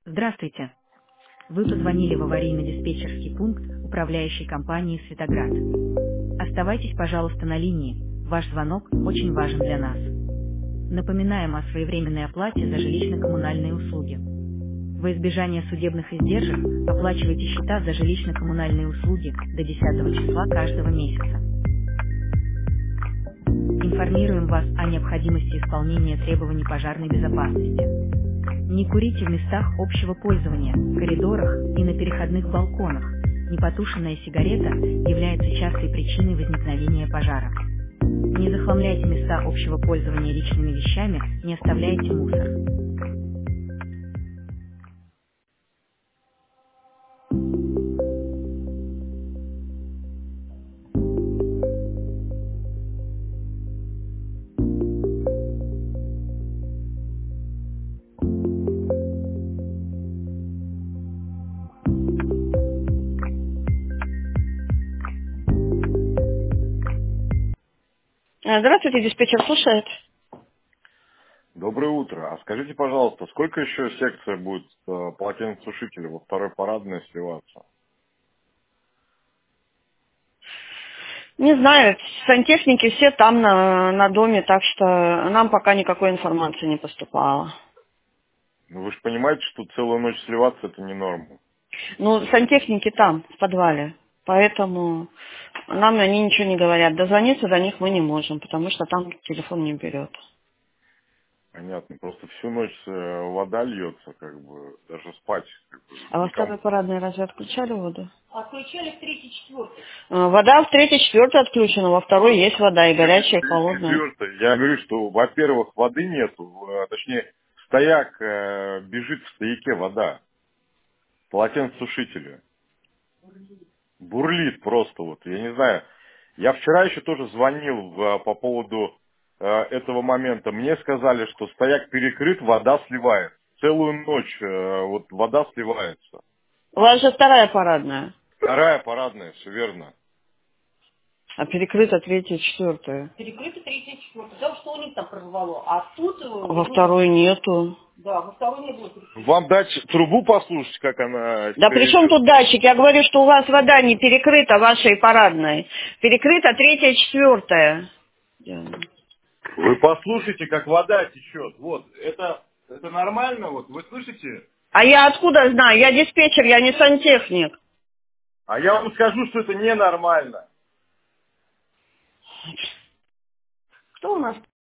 Здравствуйте. Вы позвонили в аварийно-диспетчерский пункт управляющей компании «Светоград». Оставайтесь, пожалуйста, на линии. Ваш звонок очень важен для нас. Напоминаем о своевременной оплате за жилищно-коммунальные услуги. Во избежание судебных издержек оплачивайте счета за жилищно-коммунальные услуги до 10 числа каждого месяца. Информируем вас о необходимости исполнения требований пожарной безопасности. Не курите в местах общего пользования, коридорах и на переходных балконах. Непотушенная сигарета является частой причиной возникновения пожара. Не захламляйте места общего пользования личными вещами, не оставляйте мусор. Здравствуйте, диспетчер слушает. Доброе утро. А скажите, пожалуйста, сколько еще секция будет полотенцесушителя во второй парадной сливаться? Не знаю, сантехники все там на доме, так что нам пока никакой информации не поступало. Ну вы же понимаете, что целую ночь сливаться это не норма. Ну, сантехники там, в подвале, поэтому нам они ничего не говорят. Дозвониться до них мы не можем, потому что там телефон не берет. Понятно. Просто всю ночь вода льется, как бы, даже спать как бы, А во второй никому. парадной разве отключали воду? Отключали в третий, четвертый. Вода в третьей, четвертой отключена, во второй есть вода, и горячая, и холодная. Четвертое. Я говорю, что, во-первых, воды нету, точнее, стояк бежит в стояке вода, полотенцесушителя. Бурлит просто вот, я не знаю. Я вчера еще тоже звонил по поводу этого момента. Мне сказали, что стояк перекрыт, вода сливается. Целую ночь вот вода сливается. У вас же вторая парадная, Вторая парадная, все верно. а перекрыта третья, четвертая. Перекрыто третий, четвертый. Потому что у них там прорвало. А тут... Во второй нету. Да, во второй не было перекрыто. Вам дать трубу послушать, как она Да себя при чем ведет? тут датчик? Я говорю, что у вас вода не перекрыта вашей парадной. Перекрыта третья, четвертая. Вы послушайте, как вода течет. Вот, это нормально, вот, вы слышите? А я откуда знаю? Я диспетчер, я не сантехник. А я вам скажу, что это ненормально. Кто у нас